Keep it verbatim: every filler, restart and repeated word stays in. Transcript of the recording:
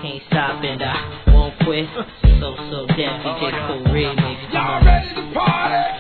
can't stop and I won't quit. So, so, damn, D J Cool remix. Y'all ready to party?